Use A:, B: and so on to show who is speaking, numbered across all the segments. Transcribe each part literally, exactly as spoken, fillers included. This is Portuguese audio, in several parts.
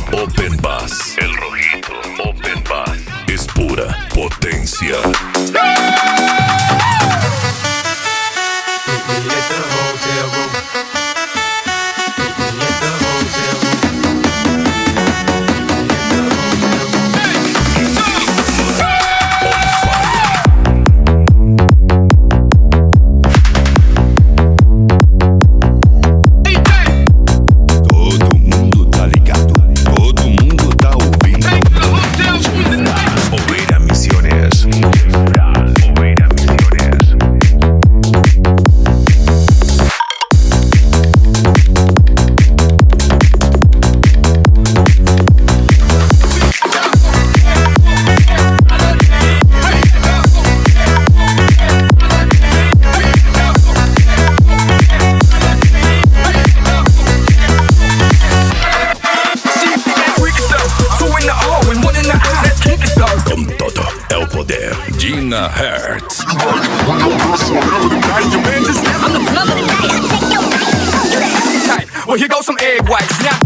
A: Open Bass. El Rojito Open Bass. Es pura potencia. Dina Hertz.
B: Well, here goes some egg whites now.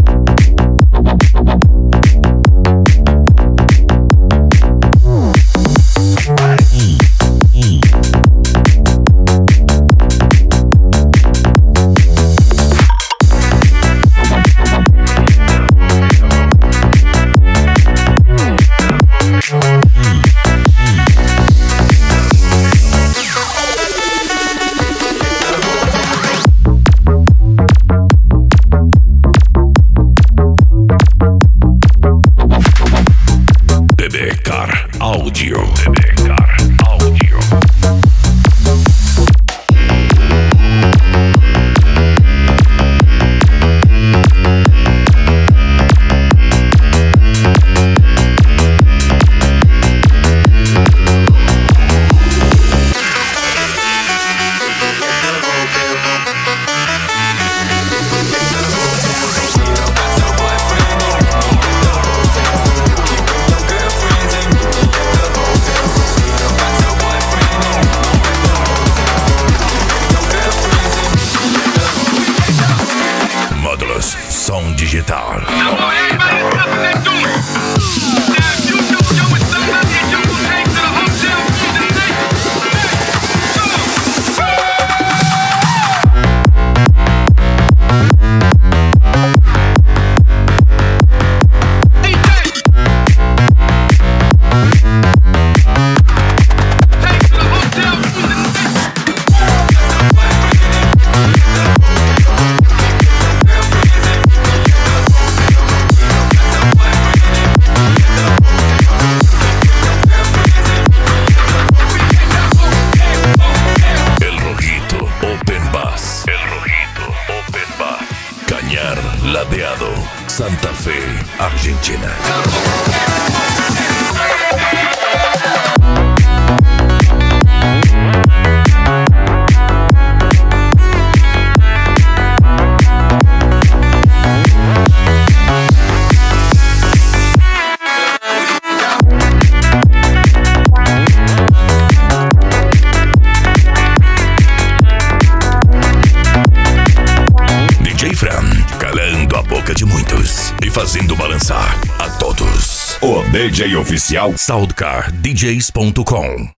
A: Audio. Som digital. Ladeado, Santa Fe, Argentina. D J Fran, calando a boca de muitos e fazendo balançar a todos. O D J oficial Soundcar D Js ponto com.